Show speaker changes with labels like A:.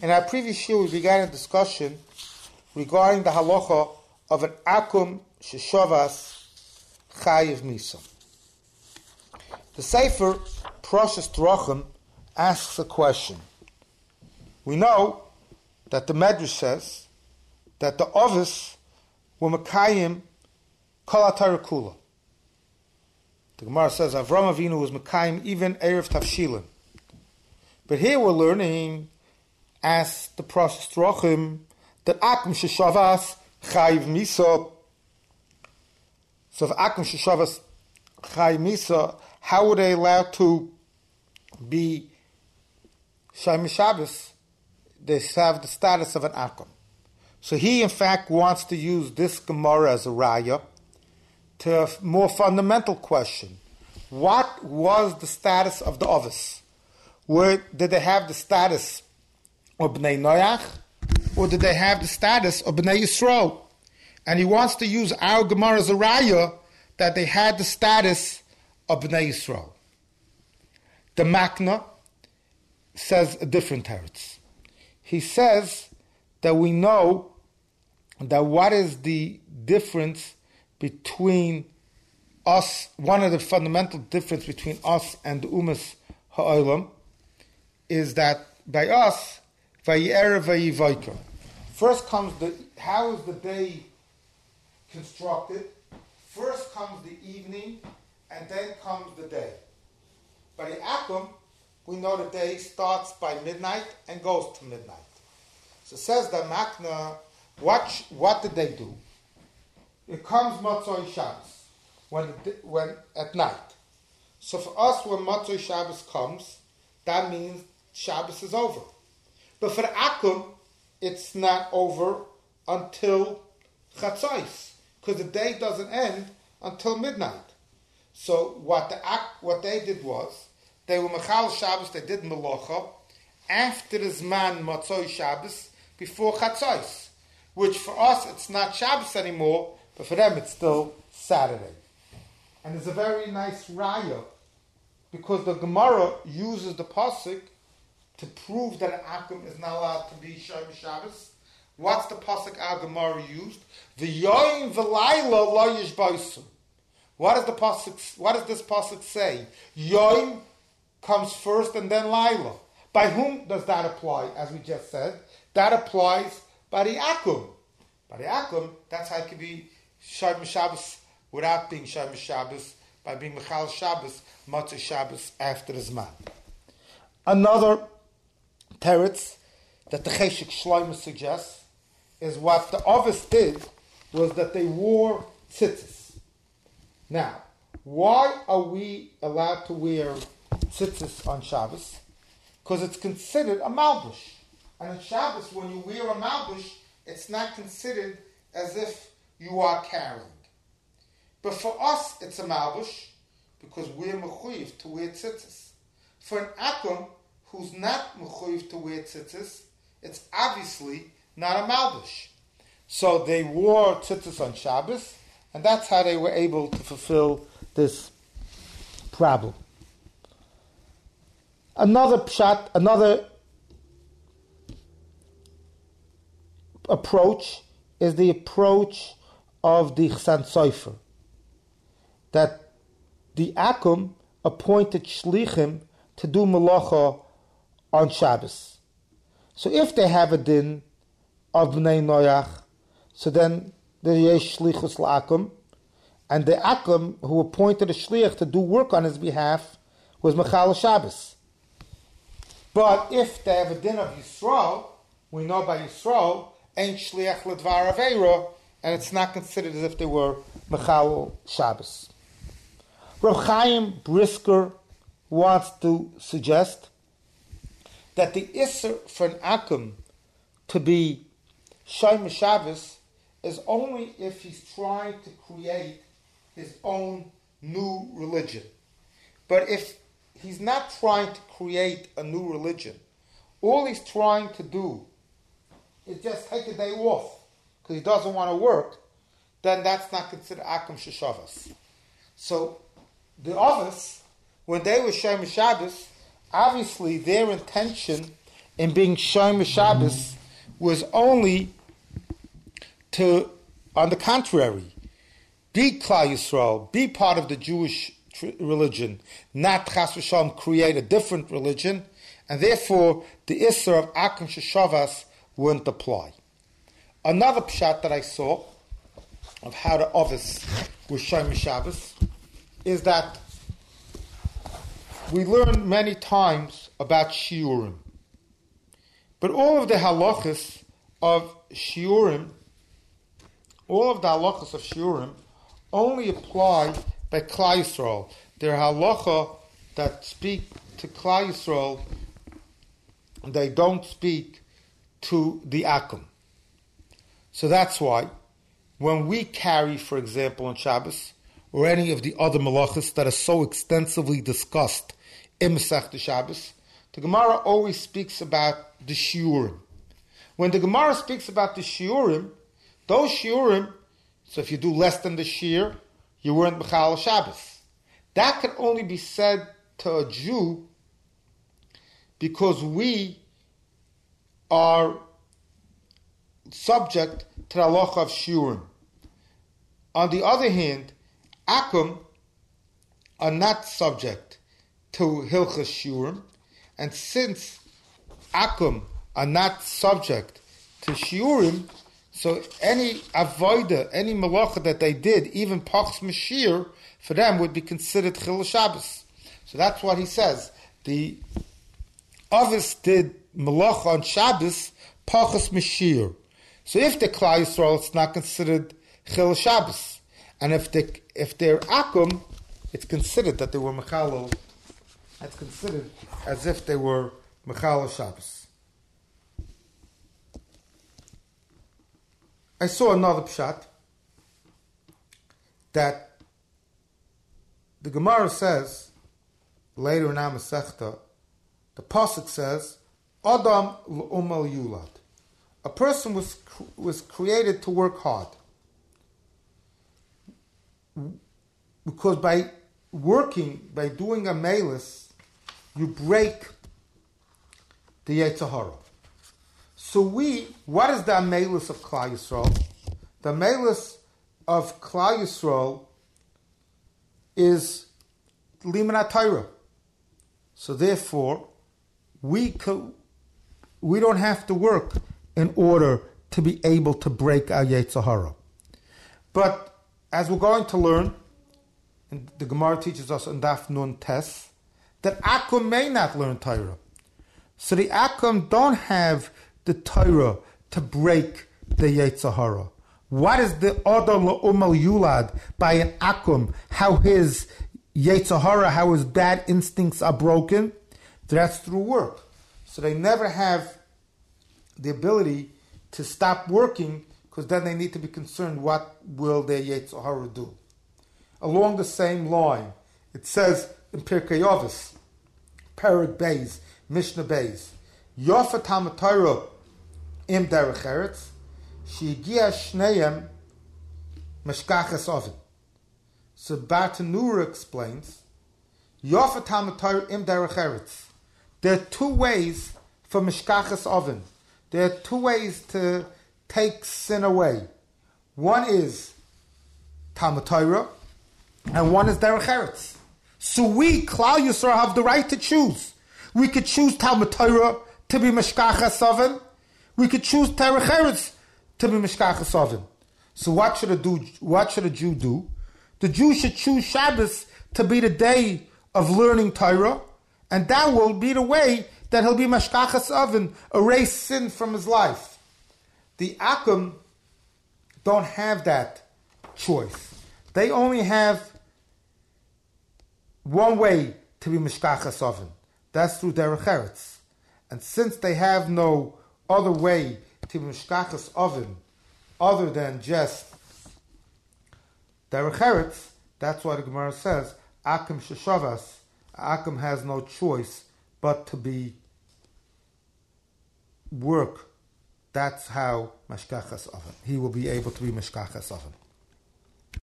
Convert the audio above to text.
A: In our previous year, we began a discussion regarding the halacha of an akum sheshavas chayiv misa. The Sefer Parashas Terachim asks a question. We know that the Medrash says that the Ovis were Mekayim Kol HaTorah Kula. The Gemara says Avram Avinu was Mekayim even Erev Tavshilin. But here we're learning, as the Parashas Terachim, that Akum Sheshavas Chayiv Misa. So if Akum Sheshavas Chayiv Misa, how were they allowed to be Shayim Shabbos? They have the status of an Akum. So he, in fact, wants to use this Gemara as a raya to a more fundamental question. What was the status of the Ovis? Did they have the status of Bnei Noach, or did they have the status of Bnei Yisrael? And he wants to use our Gemara as a raya that they had the status of Bnei Yisrael. The Makna says a different teretz. He says that we know that what is the difference between us, one of the fundamental difference between us and the Umas Ha'olam is that by us, Vayi'er Vayi'voiker. First comes how is the day constructed? First comes the evening, and then comes the day. By the Akum, we know the day starts by midnight and goes to midnight. So says the Makna, what did they do? It comes Motzoi Shabbos, when at night. So for us, when Motzoi Shabbos comes, that means Shabbos is over. But for the Akum, it's not over until Chatzos, because the day doesn't end until midnight. So what they did was, they were Mechal Shabbos, they did Melacha, after the Zman Motzoi Shabbos, before Chatzos, which for us it's not Shabbos anymore, but for them it's still Saturday. And it's a very nice raya, because the Gemara uses the pasuk to prove that an Akum is not allowed to be Shayim Shabbos. What's the pasuk our Gemara used? The Yoim V'Layla Lo Yishbaisu. What does this pasuk say? Yoim comes first and then Laila. By whom does that apply? As we just said, that applies by the Akum. By the Akum, that's how it can be Shayim Shabbos without being Shayim Shabbos, by being Mechal Shabbos, Motzei Shabbos after the Zman. Another teretz that the Cheshik Shlomo suggests is what the Ovis did was that they wore tzitzis. Now, why are we allowed to wear tzitzis on Shabbos? Because it's considered a malbush. And on Shabbos, when you wear a malbush, it's not considered as if you are carrying. But for us, it's a malbush because we're mechuyev to wear tzitzis. For an akum who's not mechuyev to wear tzitzis, it's obviously not a malbush. So they wore tzitzis on Shabbos, and that's how they were able to fulfill this problem. Another approach is the approach of the Chsan Sofer, that the Akum appointed shlichim to do melacha on Shabbos. So if they have a din of Bnei Noach, so then there is shlichus la'akum, and the Akum who appointed a shlich to do work on his behalf was Mechal Shabbos. But if they have a din of Yisrael, we know by Yisrael, ain't shliach l'dvar aveira, and it's not considered as if they were Mechal Shabbos. Rav Chaim Brisker wants to suggest that the Isser for an Akum to be Shayim Shabbos is only if he's trying to create his own new religion. But if he's not trying to create a new religion, all he's trying to do is just take a day off because he doesn't want to work, then that's not considered Akum Sheshavas. So the others, when they were Shayim Shabbos, obviously their intention in being Shomer Shabbos was only to, on the contrary, be Klal Yisrael, be part of the Jewish religion, not Chas v'Shalom create a different religion, and therefore the Isser of Akum Sheshavas wouldn't apply. Another pshat that I saw of how the Ovis was Shomer Shabbos is that we learn many times about Shiurim, but all of the halachas of Shiurim, only apply by Klal Yisrael. They're halacha that speak to Klal Yisrael, they don't speak to the Akum. So that's why when we carry, for example, on Shabbos, or any of the other malachas that are so extensively discussed in Masechta Shabbos, the Gemara always speaks about the shiurim. When the Gemara speaks about the shiurim, those shiurim, so if you do less than the shiur, you weren't Mechal Shabbos. That can only be said to a Jew because we are subject to the halacha of shiurim. On the other hand, Akum are not subject to Hilchas Shiurim, and since Akum are not subject to Shiurim, so any avoida, any malacha that they did, even Pachas Mashir, for them would be considered Chil Shabbos. So that's what he says. The Ovis did malacha on Shabbos, Pachas Mashir. So if they're Klal Yisrael, it's not considered Chil Shabbos. And if they're Akum, it's considered that they were Mechalel. It's considered as if they were Mechalel Shabbos. I saw another pshat that the Gemara says later in our Masechta, the pasuk says, "Adam l'umal yulad." A person was created to work hard. Because by working, by doing a melis, you break the Yetzer Hara. So what is the melis of Klal Yisrael? The melis of Klal Yisrael is Limanat Torah. So therefore, we don't have to work in order to be able to break our Yetzer Hara. But as we're going to learn, and the Gemara teaches us in Daf Nun Tes, that Akum may not learn Torah. So the Akum don't have the Torah to break the Yetzer Hara. What is the Adam L'Umal Yulad by an Akum? How his Yetzer Hara, how his bad instincts are broken? That's through work. So they never have the ability to stop working, because then they need to be concerned what will their Yetzer Hara do. Along the same line, it says in Pirkei Avos, Perek Beis, Mishnah Beis, Yofat HaMatayra im Derech Eretz, Shehigia Shneim Meshkachas Oven. So Bartanura explains, Yofat HaMatayra im Derech Eretz. There are two ways for Meshkachas Oven. There are two ways to take sin away. One is Talmud Torah, and one is Derech Eretz. So we, Klal Yisrael, have the right to choose. We could choose Talmud Torah to be Meshkachas Oven. We could choose Derech Eretz to be Meshkachas Oven. So what should a Jew do? The Jew should choose Shabbos to be the day of learning Torah, and that will be the way that he'll be Meshkachas Oven, erase sin from his life. The Akum don't have that choice. They only have one way to be Meshkachas Oven. That's through Derech Eretz. And since they have no other way to be Meshkachas Oven other than just Derech Eretz, that's why the Gemara says, Akum Sheshavas, Akum has no choice but to be work. That's how Meshkachas Oven. He will be able to be Meshkachas Oven.